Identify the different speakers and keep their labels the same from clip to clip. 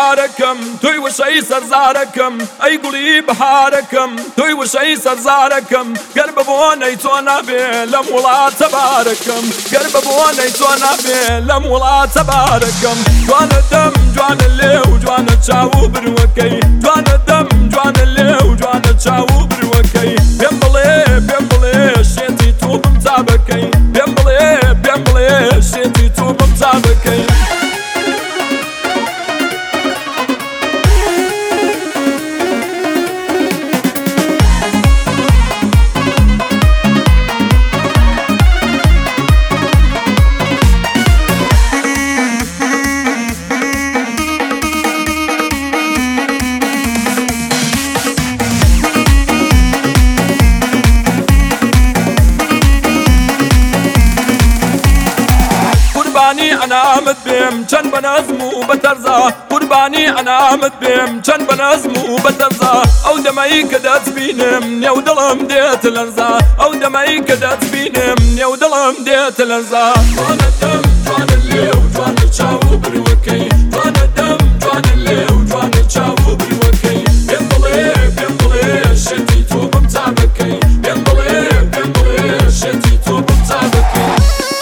Speaker 1: بحاركم توي وشي سرزاركم أي قولي بحاركم توي وشي سرزاركم قرب بوني تونا بلم ولا تباركم قرب بوني تونا بلم ولا تباركم جوان الدم جوان اللي وجوان تشاو بروكي جوان الدم جوان اللي وجوان تشاو بروكي بيمبلي شيتي توب متابكي بيمبلي شيتي توب متابكي أنا متبيم كان بنظمو بترزا قرباني أنا متبيم كان بنظمو بترزا أو دمي كدت بينم يا ودلم ديت الأرزا أو دمي كدت بينم يا ودلم ديت الأرزا جوان الدم جوان اللي وجوان تشاو بروكي جوان الدم جوان اللي وجوان تشاو بروكي بيمبلي شتي توب متابكي بيمبلي شتي توب متابكي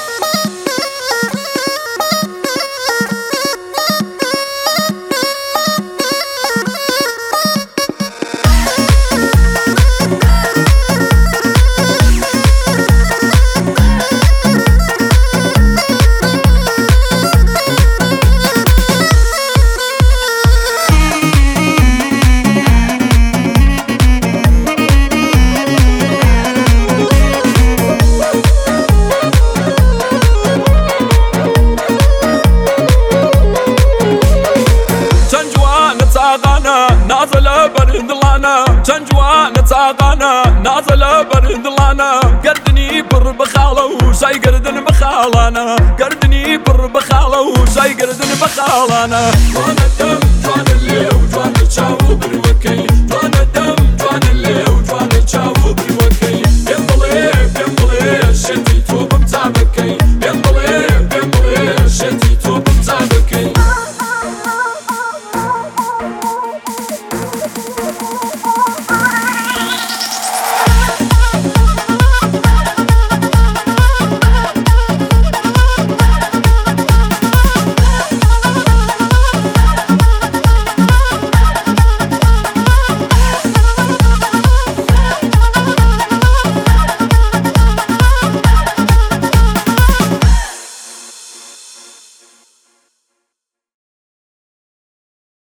Speaker 1: نازل برد لانا جنجوان تاغانا نازل برد لانا قردني بر بخاله وشاي قردن بخالانا قردني بر بخاله وشاي قردن بخالانا جوان الدم جوان اللي وجوان تشاو بروكي